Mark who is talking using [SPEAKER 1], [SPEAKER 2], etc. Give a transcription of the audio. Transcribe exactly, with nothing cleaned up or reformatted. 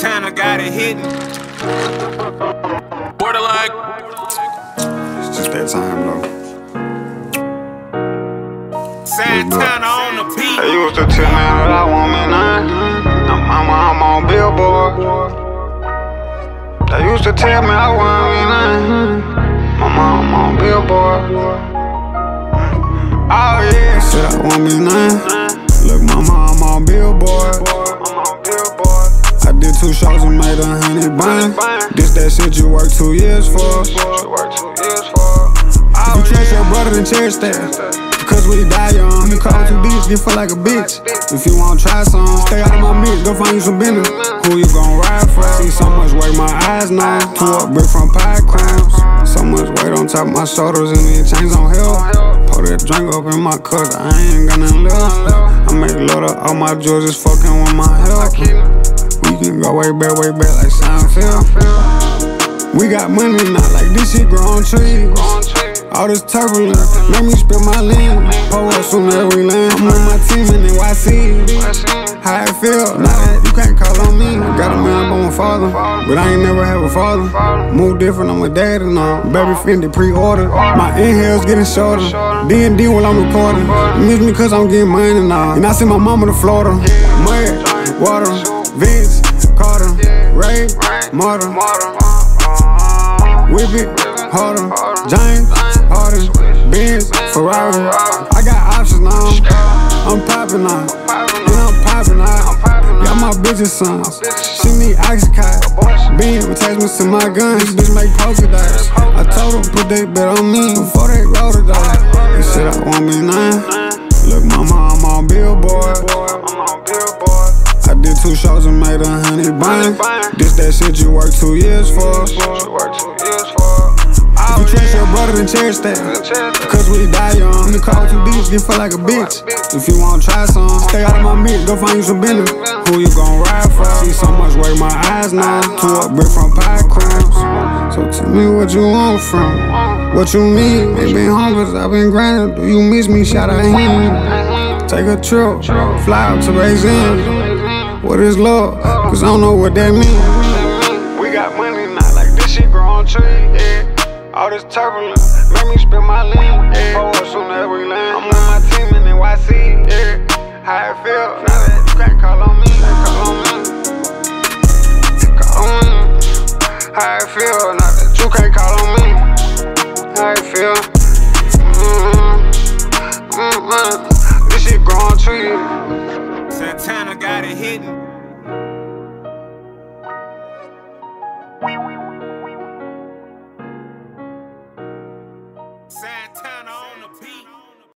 [SPEAKER 1] Santana got it hidden. Borderline.
[SPEAKER 2] It's just that time though.
[SPEAKER 1] Santana on the beat.
[SPEAKER 2] They used to tell me that I want me none. Now mama, I'm on Billboard. They used to tell me I want me none. Mama, I'm on Billboard. Oh yeah, said I want me none. Look, mama, I'm on Billboard. I did two shows and made a hundred bun. This that shit you work two years for. If you trust your brother, then cherish that. Because we die young. You call too deep, you feel like a bitch. If you wanna try some, stay out of my mix, go find you some business. Who you gon' ride for? See so much weight, my eyes now. Two up brick from pie crowns. So much weight on top of my shoulders and these chains on hell. Pour that drink up in my cup, I ain't got nothing left. I make love to all my jewels, just fucking with my health. We can go way back, way back like Seinfeld. We got money now, like this shit grow on trees. All this turbulence make me spill my lean. Pull up soon as we land. I'm with my team in N Y C. How it feel? Now that you can't call on me. Got a man, I'm on my father, but I ain't never have a father. Move different, I'm a daddy now. Baby Fendi pre-order. My inhales getting shorter. D and D while I'm recording. You miss me cause I'm getting money now. And I send my mama to Florida. Mud, water, Vince, Carter, Ray, Marta. Whip it, harder, James, Harden, Benz, Ferrari. I got options now, I'm popping now, and I'm popping out. Got my bitches sons, she need Oxycontin. Bean attachments to my gun, this bitch make polka dots. I told her put that bet on me before they rolled it out. They said I want me nine. Look, mama, I'm on Billboard. I did two shows and made a hundred bun. This that shit you work two years for. If you trust your brother, then cherish that. Cause we die young. You call too deep, you feel like a bitch. If you wanna try some, stay out of my mix, go find you some business. Who you gon' ride for? See so much weight, my eyes now. Two up brick from pie crowns. So tell me what you want from, what you need. Ain't been home cause I been grinding. Do you miss me? Shout out him. Take a trip, fly out to Beijing. What is love? Cause I don't know what that means. We got money now, like this shit grow on trees, yeah. All this turbulence make me spill my lean, yeah. Pull up soon as we land. I'm with my team in N Y C, yeah. How it feel? Now that you can't call on me, call on me. Call on me. How it feel? Now that you can't call on me. How it feel? Mm-hmm. Mm-hmm. This shit grow on trees.
[SPEAKER 1] Santana got it hidden. Santana.